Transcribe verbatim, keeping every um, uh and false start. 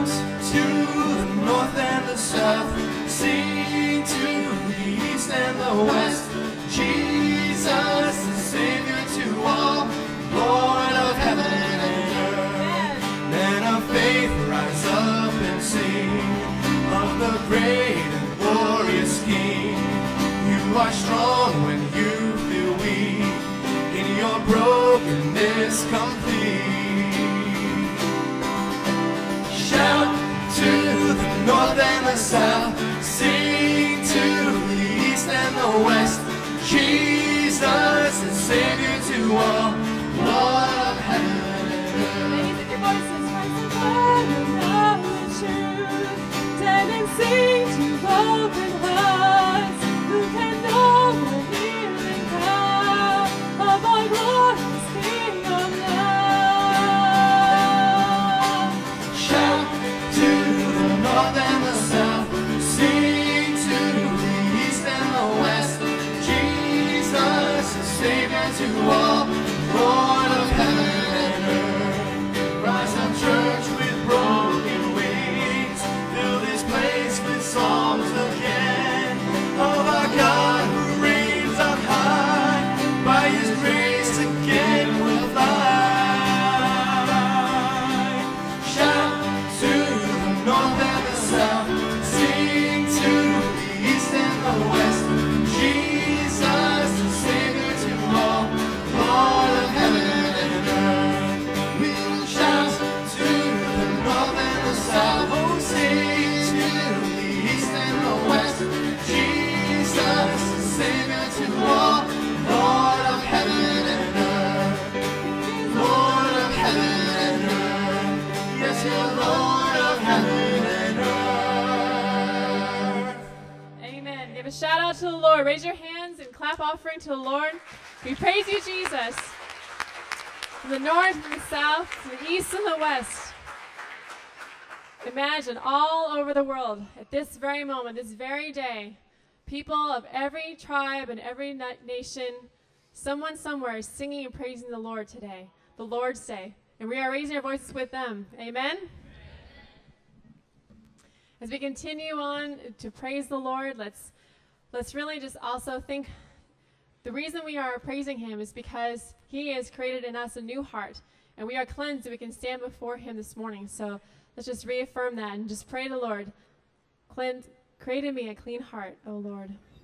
to the north and the south, sing to the east and the west. Jesus, the Savior to all, Lord of heaven and earth. Men of faith, rise up and sing of the great and glorious King. You are strong when you feel weak, in your brokenness complete. Shout to the north and the south, sing to the east and the west. Jesus, the Savior to all, Lord of heaven and earth. Raise up your voices, rise above and know the truth. Stand and sing to open hearts, who can know the healing power of our glorious King of love. Shout to the north and the south, sing to the east and the west. Jesus, the Savior to all, Lord of heaven and earth. Rise up, church, with broken wings. Fill this place with songs again of our God who reigns on high. By His grace again we'll fly. Shout to the north and the south, sing to the east and the west. Jesus, the Savior to all, Lord of heaven and earth. We will shout to the north and the south, oh, sing to the east and the west. Jesus, the Savior to all, Lord of heaven and earth. Lord of heaven and earth. Yes, you're Lord of heaven and earth. Amen. Give a shout out to the Lord. Raise your hands and clap offering to the Lord. We praise you, Jesus. From the north and the south, to the east and the west. Imagine all over the world, at this very moment, this very day, people of every tribe and every na- nation, someone somewhere is singing and praising the Lord today, the Lord's Day. And we are raising our voices with them. Amen? As we continue on to praise the Lord, let's let's really just also think the reason we are praising Him is because He has created in us a new heart, and we are cleansed and we can stand before Him this morning. So let's just reaffirm that and just pray to the Lord. Cleanse, create in me a clean heart, O Lord.